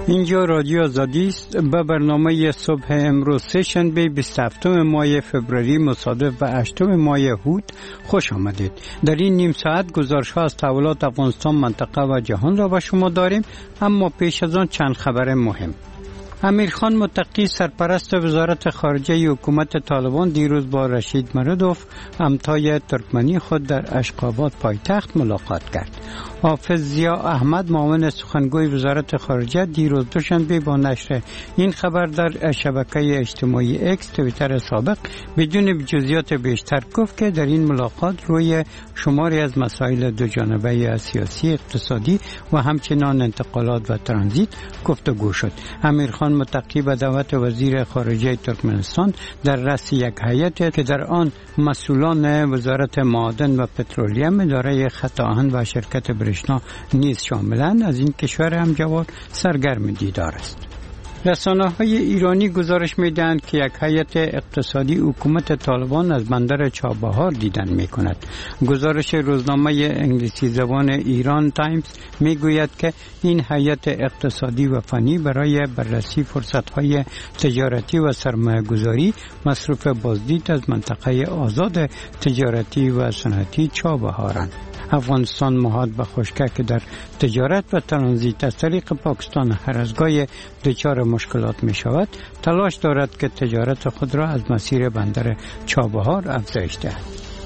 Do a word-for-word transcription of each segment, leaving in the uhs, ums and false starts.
اینجا رادیو آزادی است. به برنامه صبح امروز سه‌شنبه بیست و هفتم ماه فوریه مصادف به هشتم ماه هود خوش آمدید. در این نیم ساعت گزارش‌ها از تحولات افغانستان، منطقه و جهان را به شما داریم، اما پیش از آن چند خبر مهم. امیرخان متقی سرپرست وزارت خارجه حکومت طالبان دیروز با رشید مردوف همتای ترکمنی خود در اشقاباد پایتخت ملاقات کرد. حافظ ضیا احمد معاون سخنگوی وزارت خارجه دیروز دوشنبه با نشر این خبر در شبکه اجتماعی اکس توییتر سابق بدون جزئیات بیشتر گفت که در این ملاقات روی شماری از مسائل دو جانبه سیاسی، اقتصادی و همچنین انتقالات و ترانزیت گفتگو شد. امیرخان متقی به دعوت وزیر خارجه ترکمنستان در رأس یک هیئت که در آن مسئولان وزارت معادن و پترولیم، اداره خط آهن و شرکت برشنا نیز شاملند، از این کشور همجوار سرگرم دیدار است. رسانه‌های ایرانی گزارش می‌دهند که یک هیئت اقتصادی حکومت طالبان از بندر چابهار دیدن می‌کند. گزارش روزنامه انگلیسی زبان ایران تایمز می‌گوید که این هیئت اقتصادی و فنی برای بررسی فرصت‌های تجارتی و سرمایه‌گذاری مصروف بازدید از منطقه آزاد تجارتی و صنعتی چابهارند. افغانستان محاط به خشکی که در تجارت و ترانزیت از طریق پاکستان هر از گاهی دچار مشکلات می شود، تلاش دارد که تجارت خود را از مسیر بندر چابهار افزایش دهد.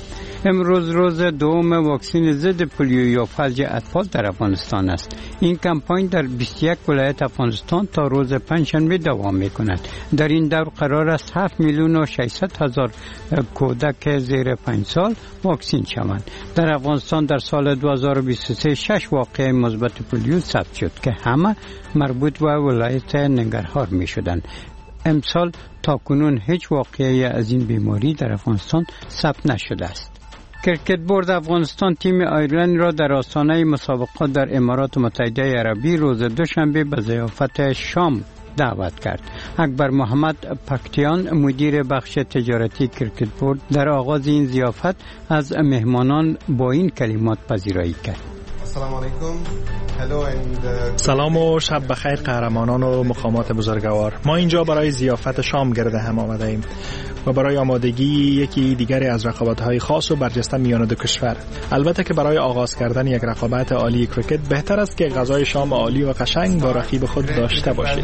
امروز روز دوم واکسن ضد پولیو یا فلج اطفال در افغانستان است. این کمپاین در بیست و یک ولایت افغانستان تا روز پنجشنبه دوام می‌کند. در این دور قرار است هفت میلیون و ششصد هزار کودک زیر پنج سال واکسین شوند. در افغانستان در سال دو هزار و بیست و سه شش واقعه مثبت پولیو ثبت شد که همه مربوط به ولایت ننگرهار می‌شدند. امسال تاکنون هیچ واقعه از این بیماری در افغانستان ثبت نشده است. کرکت بورد افغانستان تیم آیرلند را در آستانه مسابقات در امارات متحده عربی روز دوشنبه به ضیافت شام دعوت کرد. اکبر محمد پکتیان مدیر بخش تجارتی کرکت بورد در آغاز این ضیافت از مهمانان با این کلمات پذیرایی کرد: سلام علیکم. سلام و شب بخیر قهرمانان و مقامات بزرگوار. ما اینجا برای ضیافت شام گرد هم آمده ایم و برای آمادگی یکی دیگری از رقابت‌های خاص و برجسته میان دو کشور. البته که برای آغاز کردن یک رقابت عالی کرکت بهتر است که غذای شام عالی و قشنگ با رقیب خود داشته باشید.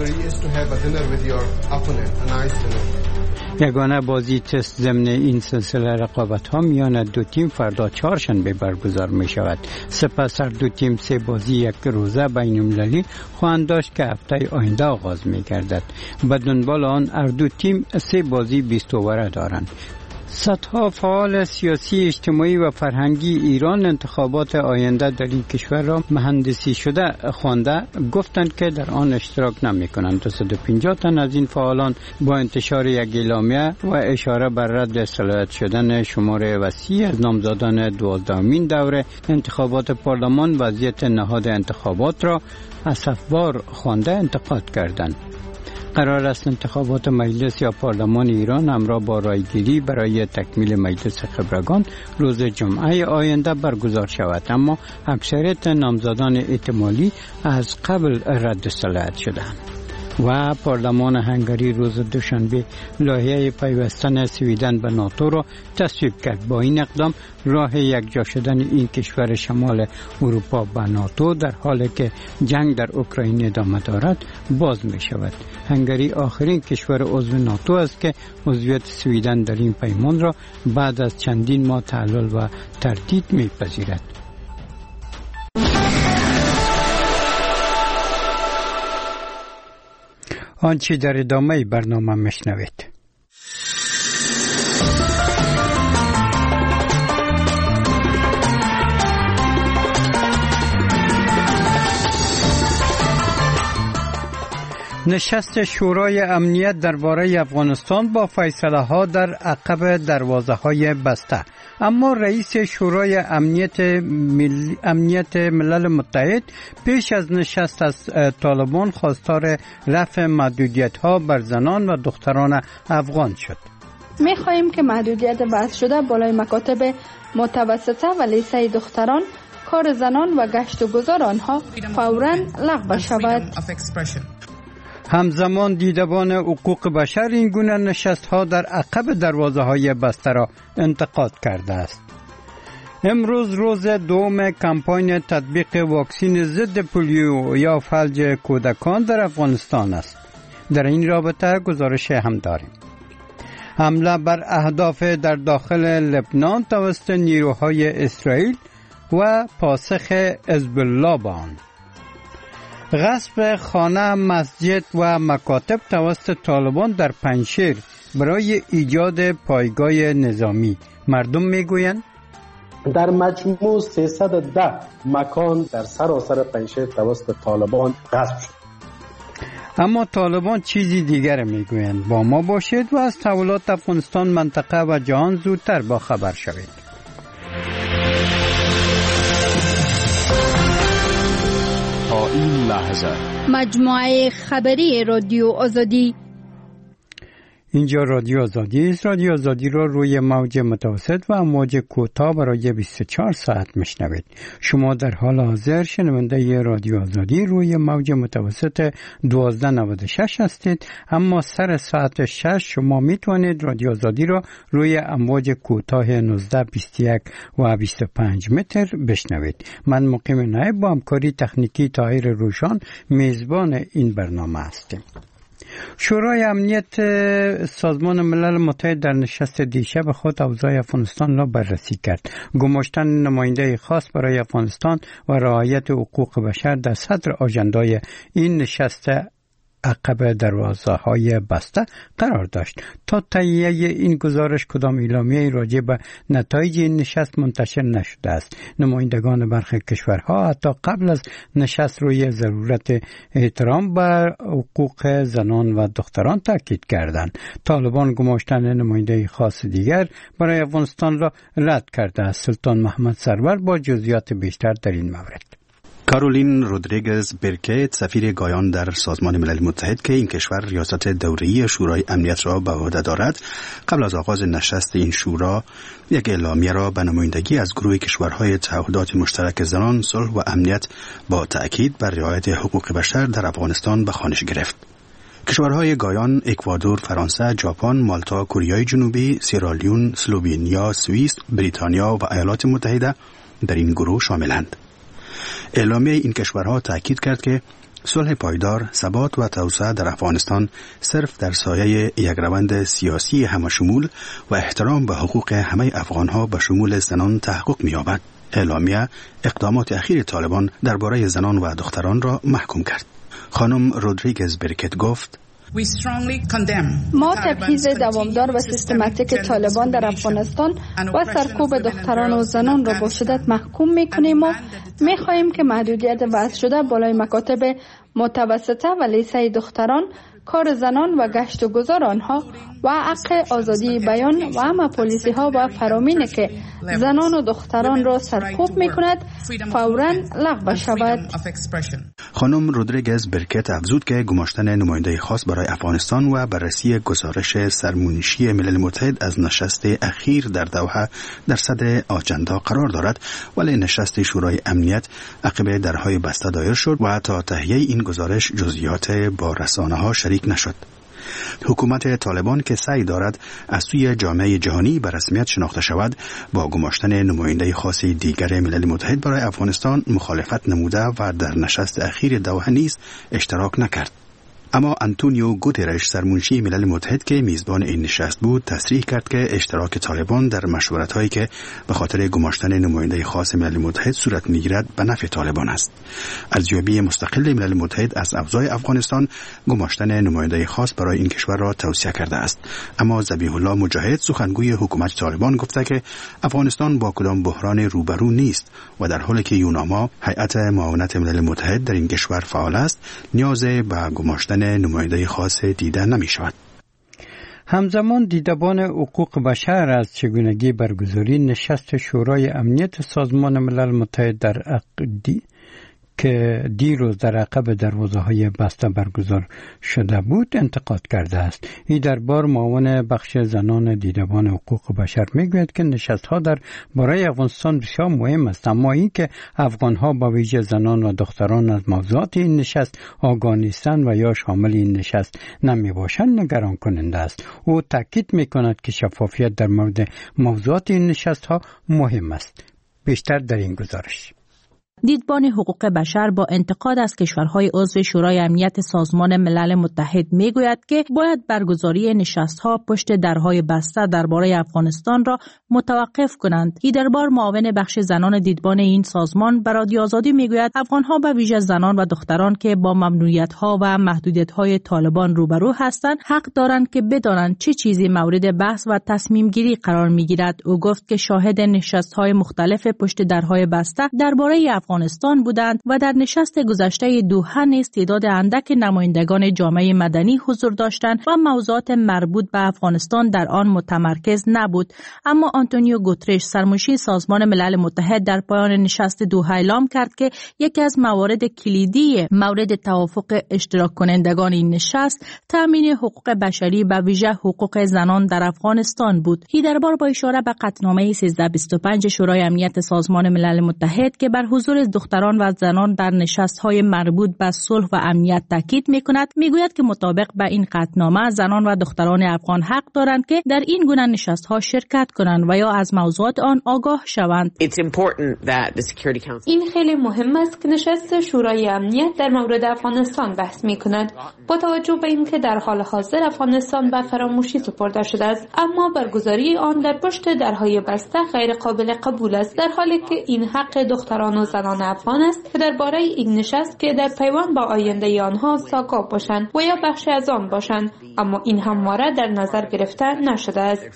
یگانه بازی تست ضمن این سلسله رقابت‌ها میان دو تیم فردا چهارشنبه برگزار می شود. سپس هر دو تیم سه بازی یک روزه بین المللی خواهند داشت که هفته آینده آغاز می گردد. به دنبال آن هر دو تیم سه بازی بیست اووره دارند. صدها فعال سیاسی، اجتماعی و فرهنگی ایران انتخابات آینده در این کشور را مهندسی شده خوانده گفتند که در آن اشتراک نمی کنند. دویست و پنجاه تن از این فعالان با انتشار یک اعلامیه و اشاره بر رد صلاحیت شدن شمار وسیع از نامزدان دوازدهمین دوره انتخابات پارلمان وضعیت نهاد انتخابات را اسفبار خوانده انتقاد کردند. قرار است انتخابات مجلس یا پارلمان ایران همراه با رایگیری برای تکمیل مجلس خبرگان روز جمعه آینده برگزار شود، اما اکثریت نامزدان احتمالی از قبل رد صلاحیت شدند. و پارلمان هنگری روز دوشنبه لایحه پیوستن سویدن به ناتو را تصویب کرد. با این اقدام راه یکجا شدن این کشور شمال اروپا به ناتو در حالی که جنگ در اوکراین ادامه دارد باز می شود. هنگری آخرین کشور عضو ناتو است که عضویت سویدن در این پیمان را بعد از چندین ماه تعلل و تردید می پذیرد. آنچه در ادامه برنامه میشنوید. نشست شورای امنیت درباره افغانستان با فیصله ها در عقب دروازه های بسته، اما رئیس شورای امنیت, مل... امنیت ملل متحد پیش از نشست از طالبان خواستار رفع محدودیت ها بر زنان و دختران افغان شد. می خواهیم که محدودیت بحث شده بالای مکاتب متوسطه و لیسه دختران، کار زنان و گشت و گذار آنها فوراً لغو شود. همزمان دیدبان حقوق بشر این گونه نشست ها در عقب دروازه های بسته را انتقاد کرده است. امروز روز دوم کمپاین تطبیق واکسن ضد پولیو یا فلج کودکان در افغانستان است. در این رابطه گزارش هم داریم. حمله بر اهداف در داخل لبنان توسط نیروهای اسرائیل و پاسخ حزب الله به آن. غصب خانه، مسجد و مکاتب توسط طالبان در پنجشیر برای ایجاد پایگاه نظامی. مردم میگویند در مجموع سیصد و ده مکان در سراسر پنجشیر توسط طالبان غصب شد. اما طالبان چیزی دیگر میگویند. با ما باشید و از تحولات افغانستان، منطقه و جهان زودتر با خبر شوید. تا این لحظه مجموعه خبری رادیو آزادی. اینجا رادیو آزادی است. رادیو آزادی را روی موج متوسط و امواج کوتاه برای بیست و چهار ساعت میشنوید. شما در حال حاضر شنونده رادیو آزادی روی موج متوسط دوازده نود و شش هستید، اما سر ساعت شش شما میتوانید رادیو آزادی را روی امواج کوتاه نوزده، بیست و یک و بیست و پنج متر بشنوید. من مقیم نایب با همکاری تکنیکی طاهر روشان میزبان این برنامه هستیم. شورای امنیت سازمان ملل متحد در نشست دیشب خود اوضاع افغانستان را بررسی کرد. گماشتن نماینده خاص برای افغانستان و رعایت حقوق بشر در صدر آژندای این نشست عقب دروازه های بسته قرار داشت. تا تهیه این گزارش کدام اعلامیه راجع به نتایج این نشست منتشر نشده است. نمایندگان برخی کشورها حتی قبل از نشست روی ضرورت احترام بر حقوق زنان و دختران تاکید کردند. طالبان گماشتن نماینده خاص دیگر برای افغانستان را رد کرده است. سلطان محمد سرور با جزئیات بیشتر در این مورد. کارولین رودریگز برکت، سفیر گایان در سازمان ملل متحد که این کشور ریاست دوره‌ای شورای امنیت را به عهده دارد، قبل از آغاز نشست این شورا یک اعلامیه را به نمایندگی از گروه کشورهای تعهدات مشترک زنان، صلح و امنیت با تأکید بر رعایت حقوق بشر در افغانستان به خوانش گرفت. کشورهای گایان، اکوادور، فرانسه، ژاپن، مالتا، کره جنوبی، سیرالیون، اسلوونیا، سوئیس، بریتانیا و ایالات متحده در این گروه شاملند. اعلامیه این کشورها تأکید کرد که صلح پایدار، ثبات و توسعه در افغانستان صرف در سایه یک روند سیاسی همشمول و احترام به حقوق همه افغانها به شمول زنان تحقق می‌یابد. اعلامیه اقدامات اخیر طالبان درباره زنان و دختران را محکوم کرد. خانم رودریگز برکت گفت: ما تبعیض دوامدار و سیستماتیک طالبان در افغانستان و سرکوب دختران و زنان را با شدت محکوم می‌کنیم و می‌خواهیم که محدودیت وضع شده بالای مکاتب متوسطه و لیسه دختران، کار زنان و گشت و گذار آنها و حق آزادی بیان و همه پالیسی ها و فرامینی که زنان و دختران را سرکوب می کند فوراً لغو شود. خانم رودریگز برکت افزود که گماشتن نماینده خاص برای افغانستان و بررسی گزارش سرمنشی ملل متحد از نشست اخیر در دوحه در صدر آجندا قرار دارد، ولی نشست شورای امنیت عقب درهای بسته دایر شد و تا تهیه این گزارش جزئیات با رسانه ها شریک نشد. حکومت طالبان که سعی دارد از سوی جامعه جهانی به رسمیت شناخته شود، با گماشتن نماینده خاص دیگر ملل متحد برای افغانستان مخالفت نموده و در نشست اخیر دوحه نیز اشتراک نکرد. اما آنتونیو گوترش، سرمنشی ملل متحد که میزبان این نشست بود، تصریح کرد که اشتراک طالبان در مشورت‌هایی که به خاطر گماشتن نماینده خاص ملل متحد صورت می‌گیرد به نفع طالبان است. ارزیابی مستقل ملل متحد از اوضاع افغانستان گماشتن نماینده خاص برای این کشور را توصیه کرده است. اما ذبیح الله مجاهد، سخنگوی حکومت طالبان، گفته که افغانستان با کدام بحران روبرو نیست و در حالی که یوناما، هیئت معاونت ملل متحد در این کشور فعال است، نیاز به گماشتن نماینده خاص دیده نمی شود. همزمان دیدبان حقوق بشر از چگونگی برگزاری نشست شورای امنیت سازمان ملل متحد در عقدی که دیروز در عقب دروازه های بسته برگزار شده بود انتقاد کرده است. این دربار معاون بخش زنان دیدبان حقوق بشر میگوید که نشست ها در برای افغانستان بسیار مهم است، اما این که افغان ها با ویژه زنان و دختران از موضوعات این نشست آگاه نیستند و یا شامل این نشست نمی باشند نگران کننده است. او تاکید می کند که شفافیت در مورد موضوعات این نشست ها مهم است. بیشتر در این گزارش. دیدبان حقوق بشر با انتقاد از کشورهای عضو شورای امنیت سازمان ملل متحد میگوید که باید برگزاری نشست‌ها پشت درهای بسته درباره افغانستان را متوقف کنند. ایدربار معاون بخش زنان دیدبان این سازمان بر رادیو آزادی میگوید افغان‌ها به ویژه زنان و دختران که با ممنوعیت‌ها و محدودیت‌های طالبان روبرو هستند حق دارند که بدانند چه چیزی مورد بحث و تصمیم گیری قرار میگیرد. او گفت که شاهد نشست‌های مختلف پشت درهای بسته درباره افغانستان بودند و در نشست گذشته دوحه نیز تعداد اندک نمایندگان جامعه مدنی حضور داشتند و موضوعات مربوط به افغانستان در آن متمرکز نبود. اما آنتونیو گوترش سرمنشی سازمان ملل متحد در پایان نشست دوحه اعلام کرد که یکی از موارد کلیدی مورد توافق اشتراک کنندگان این نشست تامین حقوق بشری به ویژه حقوق زنان در افغانستان بود. ایدربار با اشاره به قطعنامه سیزده بیست و پنج شورای امنیت سازمان ملل متحد که بر حضور دختران و زنان در نشست‌های مربوط به صلح و امنیت تاکید می‌کند، می‌گوید که مطابق به این قطعنامه زنان و دختران افغان حق دارند که در این گونه نشست‌ها شرکت کنند و یا از موضوعات آن آگاه شوند. این خیلی مهم است که نشست شورای امنیت در مورد افغانستان بحث می‌کند. با توجه به اینکه در حال حاضر افغانستان به فراموشی سپرده شده است، اما برگزاری آن در پشت درهای بسته غیر قابل قبول است، در حالی که این حق دختران و زنان افغان است که درباره این نشست که در پیوند با آینده آنها ساکا باشند و یا بخشی از آن باشند، اما این همواره در نظر گرفته نشده است.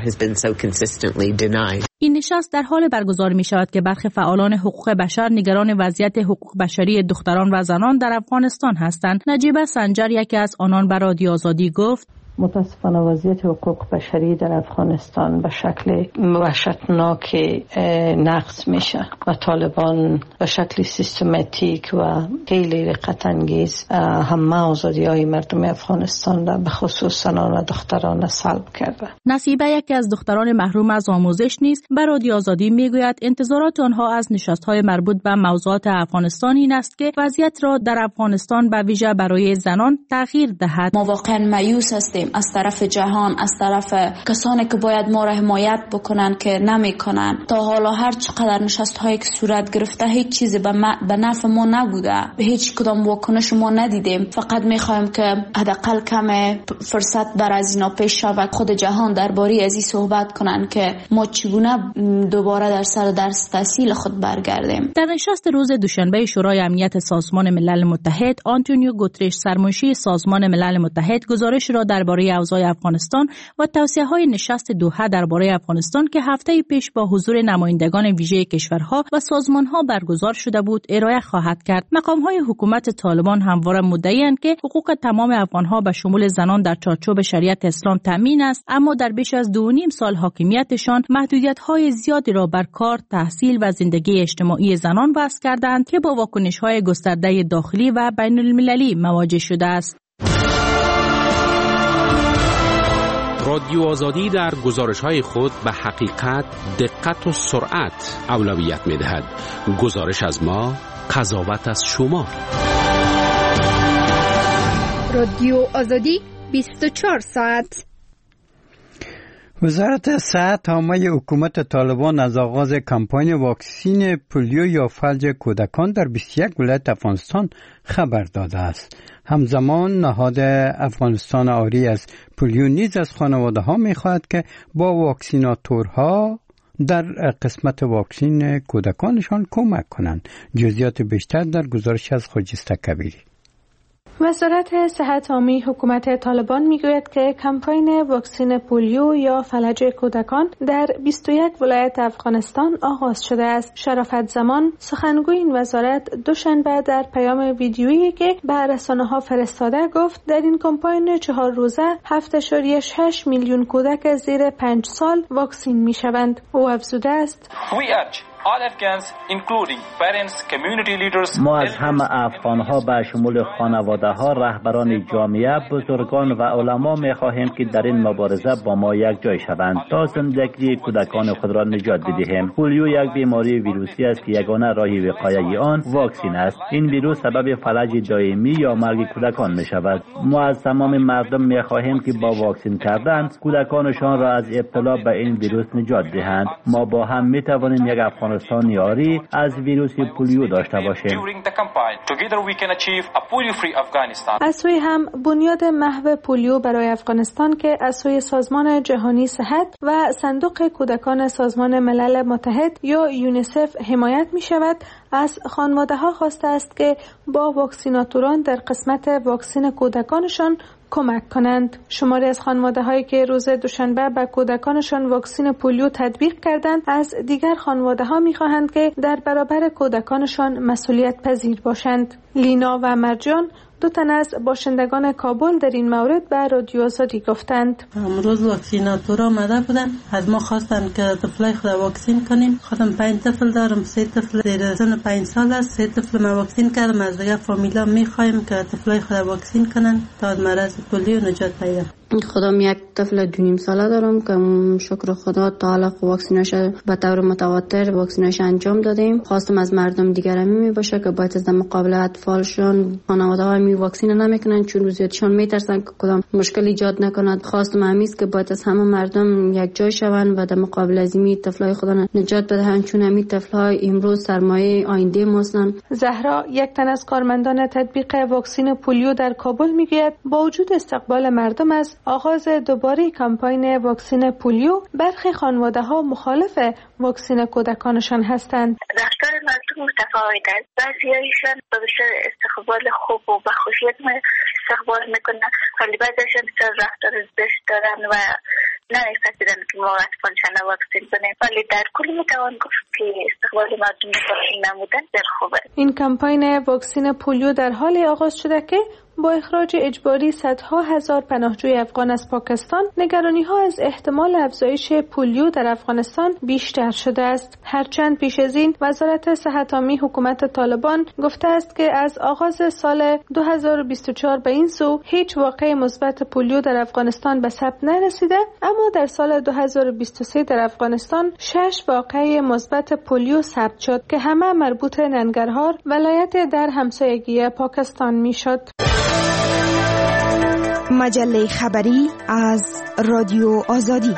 این نشست در حال برگزار می شود که برخی فعالان حقوق بشر نگران وضعیت حقوق بشری دختران و زنان در افغانستان هستند. نجیبه سنجر یکی از آنان بر رادیو آزادی گفت: متاسفانه وضعیت حقوق بشری در افغانستان به شکل وحشتناک نقض میشه و طالبان به شکل سیستماتیک و خیلی رقت انگیز همه آزادی های مردم افغانستان را به خصوص زنان و دختران سلب کرده. نصیبه یکی از دختران محروم از آموزش نیز بر رادیو آزادی میگوید انتظارات آنها از نشست‌های مربوط به موضوعات افغانستان این است که وضعیت را در افغانستان به ویژه برای زنان تغییر دهد. ما واقعا مایوس هستیم از طرف جهان، از طرف کسانی که باید ما را حمایت بکنن که نمیکنن. تا حالا هر چقدر نشست هایی که صورت گرفته هیچ چیزی به, به نفع ما نبوده، به هیچ کدام واکنش ما ندیدیم. فقط میخوایم که حداقل کم فرصت بر از اینا پیش شود، خود جهان درباره از این صحبت کنن که ما چگونه دوباره در سر درس تحصیل خود برگردیم. در نشست روز دوشنبه شورای امنیت سازمان ملل متحد، آنتونیو گوترش سرمنشی سازمان ملل متحد گزارش را درباره اوضاع افغانستان و توصیه‌های نشست دوحه درباره افغانستان که هفته پیش با حضور نمایندگان ویژه کشورها و سازمان‌ها برگزار شده بود ارائه خواهد کرد. مقام‌های حکومت طالبان همواره مدعی‌اند که حقوق تمام افغان‌ها به شمول زنان در چارچوب شریعت اسلام تامین است، اما در بیش از دو و نیم سال حاکمیتشان محدودیت‌های زیادی را بر کار، تحصیل و زندگی اجتماعی زنان وضع کردند که با واکنش‌های گسترده داخلی و بین‌المللی مواجه شده است. رادیو آزادی در گزارش‌های خود به حقیقت، دقت و سرعت اولویت می‌دهد. گزارش از ما، قضاوت از شما. رادیو آزادی بیست و چهار ساعت. وزارت صحت حامی حکومت طالبان از آغاز کمپاین واکسین پولیو یا فلج کودکان در بیست و یک ولایت افغانستان خبر داده است. همزمان نهاد افغانستان آری از پولیو نیز از خانواده ها می خواهد که با واکسیناتورها در قسمت واکسین کودکانشان کمک کنند. جزئیات بیشتر در گزارش از خجسته کبیری. وزارت صحت عامی حکومت طالبان میگوید که کمپاین واکسین پولیو یا فلج کودکان در بیست و یک ولایت افغانستان آغاز شده است. شرافت زمان سخنگوی این وزارت دوشنبه در پیام ویدیویی که به رسانه‌ها فرستاده گفت در این کمپاین چهار روزه هفت ممیز شش میلیون کودک زیر پنج سال واکسین میشوند. او افزوده است: ما از همه افغان‌ها به شمول خانواده‌ها، رهبران جامعه، بزرگان و علما می‌خواهیم که در این مبارزه با ما یک جای شوند تا زندگی کودکان خود را نجات بدهیم. پولیو یک بیماری ویروسی است که یگانه راه وقایع آن واکسن است. این ویروس سبب فلج دائمی یا مرگ کودکان می‌شود. ما از تمام مردم می‌خواهیم که با واکسن کردن کودکانشان را از ابتلا به این ویروس نجات دهند. ما با هم می‌توانیم یک افغانستان یاری از ویروس پولیو داشته باشیم. از سوی هم بنیاد محو پولیو برای افغانستان که از سوی سازمان جهانی صحت و صندوق کودکان سازمان ملل متحد یا یونیسف حمایت می شود، از خانواده ها خواسته است که با واکسیناتوران در قسمت واکسن کودکانشان کمک کنند. شماری از خانواده هایی که روز دوشنبه به کودکانشان واکسن پولیو تطبیق کردند از دیگر خانواده ها می خواهند که در برابر کودکانشان مسئولیت پذیر باشند. لینا و مرجان دو تن از باشندگان کابل در این مورد به رادیو آزادی گفتند. امروز واکسیناتورها آمده بودن، از ما خواستن که طفلای خود واکسین کنیم. خودم پنج طفل دارم، سه طفل در سن پنج سال است، سه طفل ما واکسین کردم. از دیگه فامیلا میخوایم که طفلای خود واکسین کنن تا از مرض پولیو نجات پیدا. خودم یک طفل دو نیم ساله دارم که شکر خدا تا حالا واکسینش به طور متواتر واکسینش انجام دادیم. خواستم از مردم دیگر هم می باشه که باید از مقابل اطفالشون خانواده ها می واکسین نمیکنن چون روزیاتشون میترسن که کدام مشکل ایجاد نکند. خواستم همیست که باید از همه مردم یک جای شوند و در مقابل از این طفلای خودن نجات بدهند چون همین طفلای امروز سرمایه آینده ما هستند. زهرا یک تن از کارمندان تطبیق واکسن پولیو در کابل میگوید با وجود استقبال مردم از آغاز دوباره کمپاین واکسن پولیو برخی خانواده ها مخالف واکسن کودکانشان هستند. رفتار مردم متفاوت است. بعضیایشان با بسیار استقبال خوب و با خوشیت استقبال میکنن، ولی بعضیشان بسیار رفتار زشت دارن و نمی‌پذیرن که ما اطفالشان واکسن کنیم، ولی در کل میتوان گفت که استقبال مردم واکسن نمودن بسیار خوبه. این کمپاین واکسن پولیو در حال آغاز شده که با اخراج اجباری صدها هزار پناهجوی افغان از پاکستان، نگرانی ها از احتمال افزایش پولیو در افغانستان بیشتر شده است. هرچند پیش از این وزارت صحت عامه حکومت طالبان گفته است که از آغاز سال دو هزار و بیست و چهار به این سو هیچ واقعه مثبت پولیو در افغانستان به ثبت نرسیده، اما در سال دو هزار و بیست و سه در افغانستان شش واقعه مثبت پولیو ثبت شد که همه مربوط ننگرهار ولایت در همسایگی پاکستان میشد. مجله خبری از رادیو آزادی.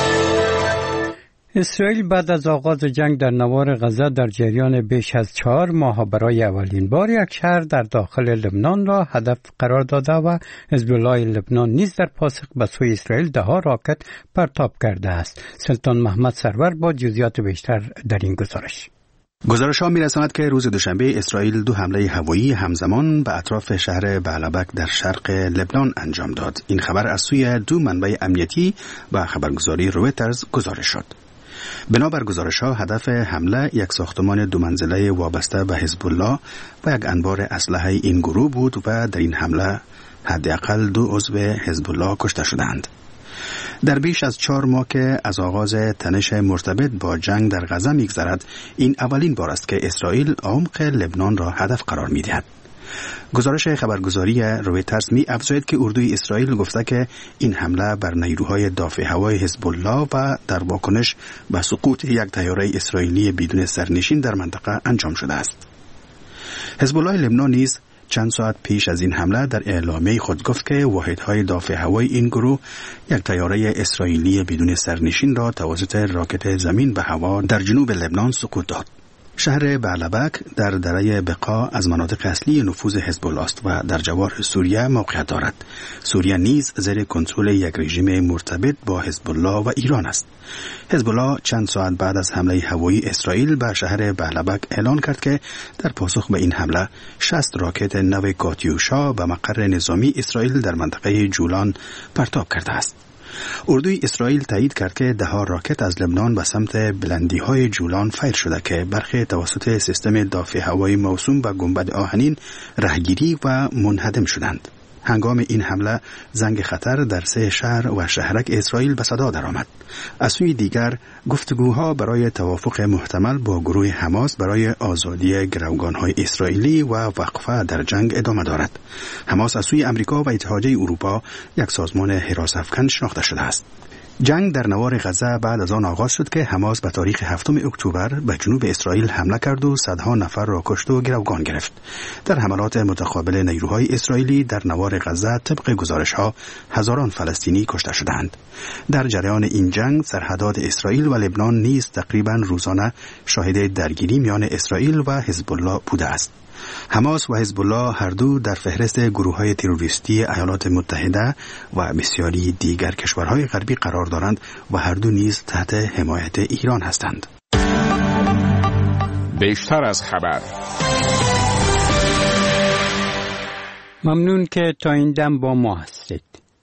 اسرائیل بعد از آغاز جنگ در نوار غزه در جریان بیش از چهار ماه برای اولین بار یک شهر در داخل لبنان را هدف قرار داده و حزب الله لبنان نیز در پاسخ به سوی اسرائیل ده ها راکت پرتاب کرده است. سلطان محمد سرور با جزئیات بیشتر در این گزارش. گزارش ها می رساند که روز دوشنبه اسرائیل دو حمله هوایی همزمان به اطراف شهر بعلبک در شرق لبنان انجام داد. این خبر از سوی دو منبع امنیتی و خبرگزاری رویترز گزارش شد. بنابر گزارش ها هدف حمله یک ساختمان دو منزله وابسته به حزب الله و یک انبار اسلحه این گروه بود و در این حمله حداقل دو عضو حزب الله کشته شدند. در بیش از چهار ماه که از آغاز تنش مرتبط با جنگ در غزه می‌گذرد، این اولین بار است که اسرائیل عمق لبنان را هدف قرار می‌دهد. گزارش خبرگزاری رویترز می افزاید که اردوی اسرائیل گفته که این حمله بر نیروهای دافع هوای حزب الله و در واکنش به سقوط یک طیاره اسرائیلی بدون سرنشین در منطقه انجام شده است. حزب الله لبنان نیز چند ساعت پیش از این حمله در اعلامیه خود گفت که واحدهای دافع هوای این گروه یک طیاره اسرائیلی بدون سرنشین را توسط راکت زمین به هوا در جنوب لبنان سقوط داد. شهر بعلبک در دره بقا از مناطق اصلی نفوذ حزب الله است و در جوار سوریه موقعیت دارد. سوریه نیز زیر کنترل یک رژیم مرتبط با حزب الله و ایران است. حزب الله چند ساعت بعد از حمله هوایی اسرائیل به شهر بعلبک اعلان کرد که در پاسخ به این حمله شصت راکت نو کاتیوشا به مقر نظامی اسرائیل در منطقه جولان پرتاب کرده است. اردوی اسرائیل تایید کرد که ده ها راکت از لبنان به سمت بلندی های جولان فیر شده که برخی توسط سیستم دافع هوایی موسوم به گنبد آهنین رهگیری و منهدم شدند. هنگام این حمله زنگ خطر در سه شهر و شهرک اسرائیل به صدا درآمد. از سوی دیگر گفتگوها برای توافق محتمل با گروه حماس برای آزادی گروگان‌های اسرائیلی و وقفه در جنگ ادامه دارد. حماس از سوی امریکا و اتحادیه اروپا یک سازمان حراس افکن شناخته شده است. جنگ در نوار غزه بعد از آن آغاز شد که حماس به تاریخ هفتم اکتبر به جنوب اسرائیل حمله کرد و صدها نفر را کشت و گروگان گرفت. در حملات متقابل نیروهای اسرائیلی در نوار غزه طبق گزارش‌ها هزاران فلسطینی کشته شدند. در جریان این جنگ سرحدات اسرائیل و لبنان نیز تقریباً روزانه شاهد درگیری میان اسرائیل و حزب الله بوده است. حماس و حزب الله هر دو در فهرست گروه‌های تروریستی ایالات متحده و بسیاری دیگر کشورهای غربی قرار دارند و هر دو نیز تحت حمایت ایران هستند. بیشتر از خبر. ممنون که تا این دم با ما هستید.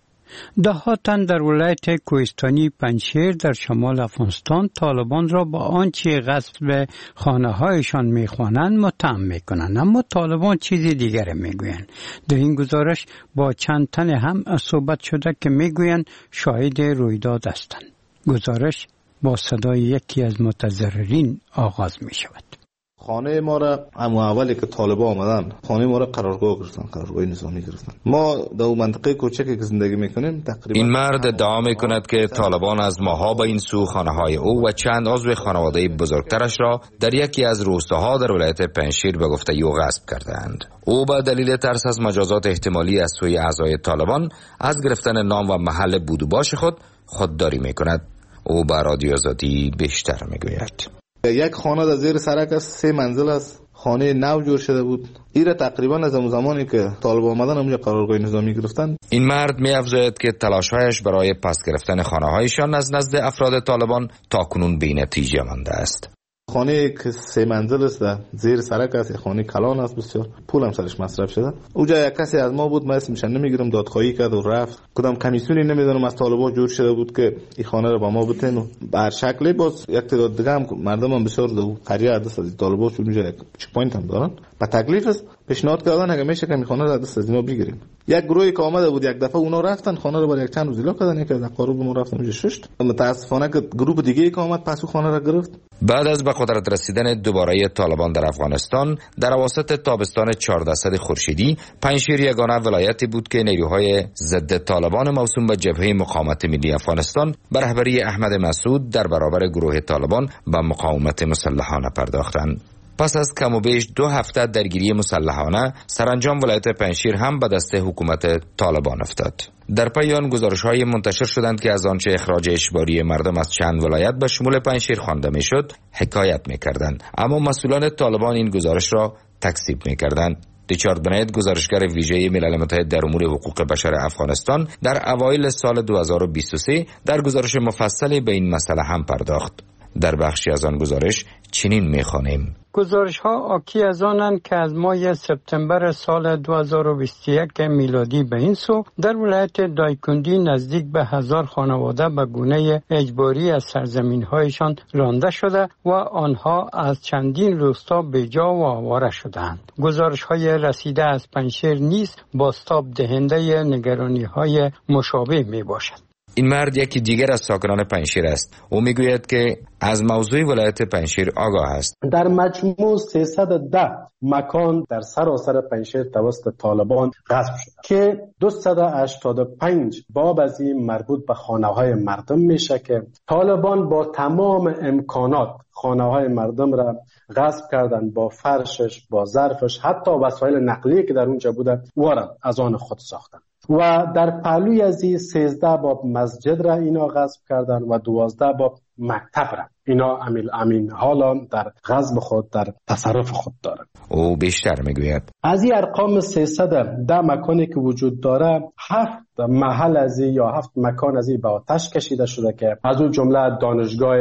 ده ها تن در ولایت کوهستانی پنجشیر در شمال افغانستان طالبان را با آنچه غصب خانه هایشان میخوانند متهم میکنند، اما طالبان چیزی دیگر میگویند. در این گزارش با چند تن هم صحبت شده که میگویند شاهد رویداد هستند. گزارش با صدای یکی از متضررین آغاز می شود. خانه ما را هم اولی که طالبان آمدن خانه ما را قرارگاه گرفتن، قرارگاه نظامی گرفتن. ما در منطقه کوچکی که زندگی میکنیم تقریبا این مرد ادعا میکند که طالبان از ماها به این سو خانه های او و چند عضو خانواده بزرگترش را در یکی از روستاها در ولایت پنجشیر به گفته او غصب کردند. او به دلیل ترس از مجازات احتمالی از سوی اعضای طالبان از گرفتن نام و محل بود و باش خود خودداری میکند. او به رادیو آزادی بیشتر میگوید. یک خانه در زیر سرک است، سه منزل است، خانه نو جور شده بود. ایره تقریبا از اون زمانی که طالبان آمدن اونجا قرارگاه نظامی گرفتن. این مرد می‌افزاید که تلاش‌هایش برای پس گرفتن خانه‌هایشان از نزد افراد طالبان تاکنون بی‌نتیجه مانده است. خانه که سه منزل است در زیر سرک است، خانه کلان است، بسیار پول هم سرش مصرف شده. اونجا یک کسی از ما بود، من اسمش نمیگیرم، دادخواهی کرد و رفت. کدام کمیسیونی نمیدونم از طالبان جور شده بود که این خانه رو با ما بدن و بر شکلی باز یک تعداد دیگه هم مردم هم بسیار دو قریه دست از طالبان چون اونجا یک چک پوینت هم دارن. با تکلیف است پیشنهاد کردن اگه میشه که خانه رو دست از اینا بگیریم. یک گروهی که آمده بود یک دفعه اونا رفتن خانه رو برای یک چند روز ایلا کردن، یک از قروب ما رفتن اونجا ششت. متاسفانه که گروه دیگه ای که آمد پسو خانه رو گرفت. بعد از به قدرت رسیدن دوباره طالبان در افغانستان در اواسط تابستان چهاردهصد خورشیدی پنجشیر یگانه ولایتی بود که نیروهای ضد طالبان موسوم به جبهه مقاومت ملی افغانستان به رهبری احمد مسعود در برابر گروه طالبان به مقاومت مسلحانه پرداختند. پس از کم و بیش دو هفته درگیری مسلحانه سرانجام ولایت پنجشیر هم به دست حکومت طالبان افتاد. در پی آن گزارش‌های منتشر شدند که از آنچه اخراج اجباری مردم از چند ولایت به شمول پنجشیر خوانده میشد حکایت میکردند، اما مسئولان طالبان این گزارش را تکذیب میکردند. ریچارد بنید، گزارشگر ویژه ملل متحد در امور حقوق بشر افغانستان، در اوایل سال دو هزار و بیست و سه در گزارش مفصلی به این مسئله هم پرداخت. در بخشی از آن گزارش چنین می‌خوانیم: گزارش ها آکی از آنند که از ماه سپتامبر سال دو هزار و بیست و یک میلادی به این سو در ولایت دایکندی نزدیک به هزار خانواده به گونه اجباری از سرزمین هایشان رانده شده و آنها از چندین روستا بیجا و آواره شدند. گزارش های رسیده از پنجشیر نیز بازتاب دهنده نگرانی های مشابه می باشد. این مرد یکی دیگر از ساکنان پنجشیر است. او میگوید که از موضوع ولایت پنجشیر آگاه است. در مجموع سیصد و ده مکان در سراسر پنجشیر توسط طالبان غصب شده که دویست و هشتاد و پنج باب از این مربوط به خانه‌های مردم میشه که طالبان با تمام امکانات خانه‌های مردم را غصب کردن، با فرشش، با ظرفش، حتی وسایل نقلیه که در اونجا بوده وارد از آن خود ساختن. و در پهلوی از این سیزده باب مسجد را اینا غصب کردن و دوازده باب مکتب را اینا امیل امین حالا در غصب خود در تصرف خود دارن. او بیشتر میگوید از این ارقام سیصد ده مکانی که وجود داره، هفت محل از این یا هفت مکان از این به آتش کشیده شده که از اون جمله دانشگاه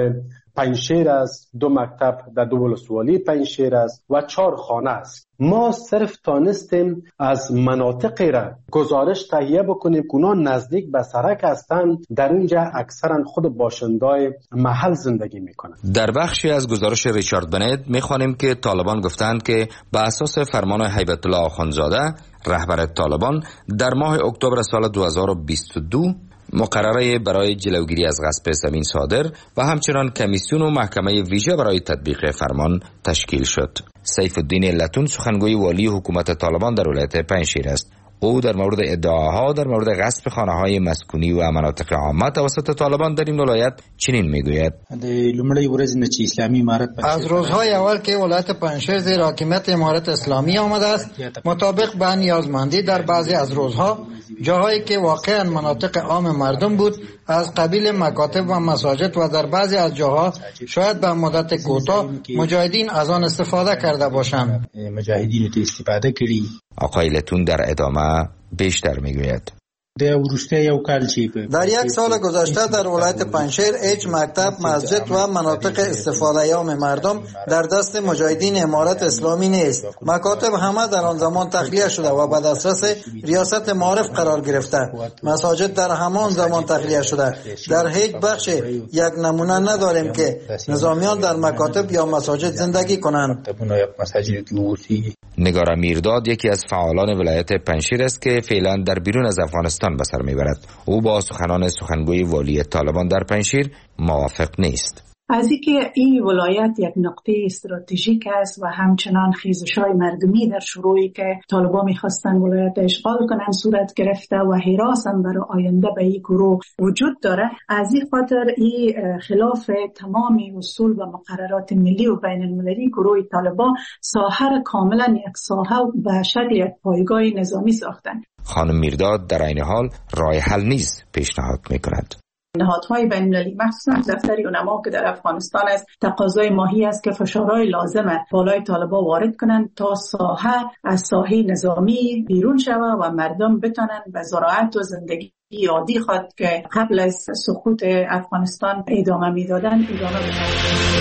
پنجشیر است، دو مکتب در دو ولسوالی پنجشیر است و چهار خانه است. ما صرف تانستیم از مناطقی را گزارش تهیه بکنیم که اونا نزدیک به سرک هستند، در اونجا اکثرا خود باشندای محل زندگی میکنند. در بخشی از گزارش ریچارد بنت میخوانیم که طالبان گفتند که به اساس فرمان هیبت الله آخوندزاده رهبر طالبان در ماه اکتبر سال دو هزار و بیست و دو مقرره برای جلوگیری از غصب زمین صادر و همچنان کمیسیون و محکمه ویژه برای تطبیق فرمان تشکیل شد. سیف الدین لتون سخنگوی والی حکومت طالبان در ولایت پنجشیر است. او در مورد ادعاها در مورد غصب خانه‌های مسکونی و مناطق عامه توسط طالبان در این ولایت چنین میگوید: از روزهای اول که ولایت پنجشیر زیر حاکمیت امارت اسلامی آمده است، مطابق به نیازمندی در بعضی از روزها جاهایی که واقعا مناطق عام مردم بود از قبیل مکاتب و مساجد و در بعضی از جاها شاید به مدت کوتاه مجاهدین از آن استفاده کرده باشند. مجاهدین استفاده کردی. آقای لتون در ادامه بیشتر میگوید: در یک سال گذشته در ولایت پنجشیر هیچ مکتب، مسجد و مناطق استفاده عام مردم در دست مجاهدین امارت اسلامی نیست. مکاتب همه در آن زمان تخلیه شده و به دسترس ریاست معارف قرار گرفته. مساجد در همان زمان تخلیه شده. در هیچ بخش یک نمونه نداریم که نظامیان در مکاتب یا مساجد زندگی کنند. نگار میرداد یکی از فعالان ولایت پنجشیر است که فعلا در بیرون از افغانستان به سر میبرد. او با سخنان سخنگوی والی طالبان در پنجشیر موافق نیست. از اینکه این ولایت یک نقطه استراتژیک است و همچنان خیزش‌های مردمی در شروعی که طالبان می‌خواستن ولایت اشغال کنن صورت گرفته و هراس هم برای آینده به این گروه وجود داره، از این خاطر این خلاف تمام اصول و مقررات ملی و بین المللی گروه طالبان ساحه کاملا یک ساحه به شکل یک پایگاه نظامی ساختن. خانم میرداد در این حال راه حل نیز پیشنهاد می‌کند. نهادهای بین‌المللی مخصوصا دفتر علما که در افغانستان است، تقاضای ماهی است که فشارهای لازمه بالای طالبان وارد کنند تا ساحه از ساحه نظامی بیرون شود و مردم بتونن به زراعت و زندگی عادی خود که قبل از سقوط افغانستان ادامه میدادن ادامه بدن.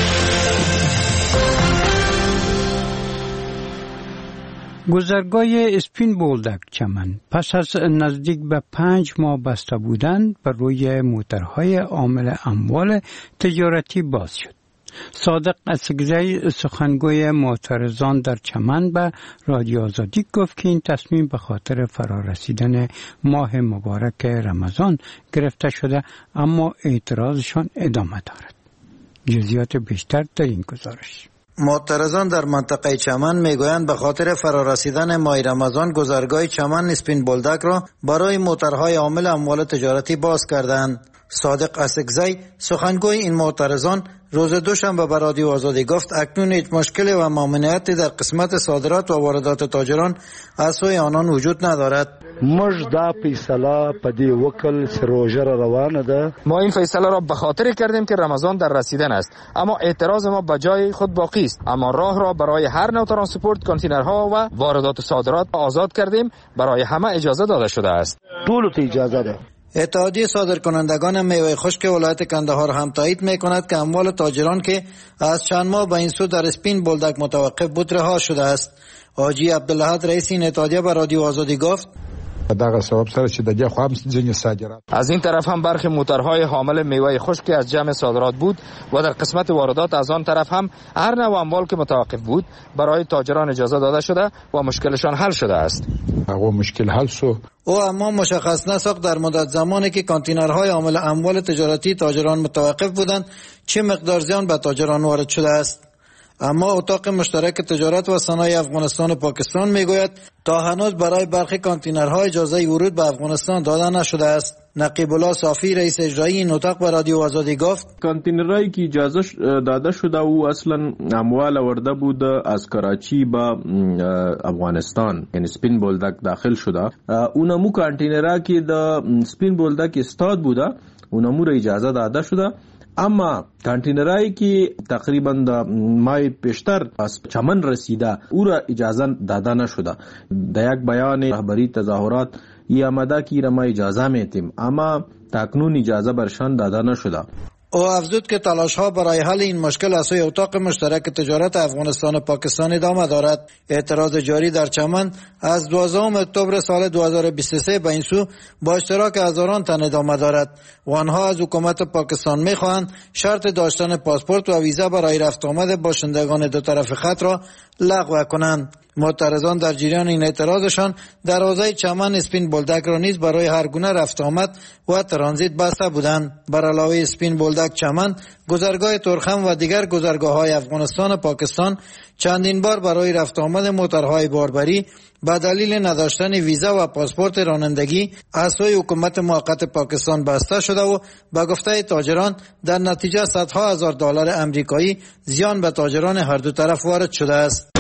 گذرگاه اسپین بولدک چمن پس از نزدیک به پنج ماه بسته بودن بر روی موترهای حامل اموال تجارتی باز شد. صادق اسگزی سخنگوی معترضان در چمن به رادیو آزادی گفت که این تصمیم به خاطر فرارسیدن ماه مبارک رمضان گرفته شده، اما اعتراضشان ادامه دارد. جزئیات بیشتر در این گزارش. معترضان در منطقه چمن میگویند به خاطر فرارسیدن ماه رمضان گذرگاه چمن اسپین بولدک را برای موترهای حامل اموال تجارتی باز کردند. صادق اسگزی سخنگوی این معترضان روز دوشنبه به رادیو آزادی گفت اکنون هیچ مشکل و ممانعتی در قسمت صادرات و واردات تاجران از سوی آنان وجود ندارد. مش دا فیصله په دې وکل سروژه روانه ده. ما این فیصله را به خاطر کردیم که رمضان در رسیدن است، اما اعتراض ما به جای خود باقی است. اما راه را برای هر نوع ترانسپورت، کانتینرها و واردات و صادرات آزاد کردیم. برای همه اجازه داده شده است. ټول ته اجازه ده. اتحادیه صادرکنندگان میوه خشک ولایت کندهار هم تایید میکند که اموال تاجران که از چند ماه به این سو در اسپین بولدک متوقف بود رها شده است. حاجی عبدالحد رئیس این اتحادیه به رادیو آزادی گفت دغه سبب سره چې د دې خو هم ځینې صادرات از این طرف هم برخی موترهای حامل میوه خشک از جمع صادرات بود و در قسمت واردات از آن طرف هم هر نوع اموال که متوقف بود برای تاجران اجازه داده شده و مشکلشان حل شده است. هغه مشکل حل شو. او اما مشخص نساخت در مدت زمانی که کانتینرهای حامل اموال تجارتی تاجران متوقف بودند چه مقدار زیان به تاجران وارد شده است. اما اتاق مشترک تجارت و صنایع افغانستان و پاکستان میگوید تا هنوز برای برخی کانتینرها اجازه ورود به افغانستان داده نشده است. نقیب الله صافی رئیس اجرایی این اتاق به رادیو آزادی گفت کانتینرهایی که اجازه داده شده او اصلا اموال آورده بود از کراچی به افغانستان، یعنی سپین بولدک داخل شده. اونمو کانتینرها که د سپین بولدک استاد بوده اونمو را اجازه داده شده، اما کانتینرایی که تقریبا د ماه پیشتر از چمن رسیده او را اجازه داده نشده. در یک بیان رهبری تظاهرات ای آمده که را ما اجازه میتیم، اما تاکنون اجازه برشان داده نشده. او افزود که تلاش ها برای حل این مشکل از سوی اتاق مشترک تجارت افغانستان و پاکستان ادامه دارد. اعتراض جاری در چمن از دوازدهم اکتبر سال دو هزار و بیست و سه به این سو با اشتراک هزاران تن ادامه دارد و آنها از حکومت پاکستان میخواهند شرط داشتن پاسپورت و ویزا برای رفت آمد باشندگان دو طرف خط را لغو کنند. معترضان در جریان این اعتراضشان در حوزه چمن اسپین بولدک را نیز برای هر گونه رفت آمد و ترانزیت بسته بودند. بر علاوه اسپین بولدک چمن، گذرگاه ترخم و دیگر گذرگاه های افغانستان و پاکستان چندین بار برای رفت آمد موترهای باربری به دلیل نداشتن ویزا و پاسپورت رانندگی از سوی حکومت موقت پاکستان بسته شده و به گفته تاجران در نتیجه صدها هزار دلار امریکایی زیان به تاجران هر دو طرف وارد شده است.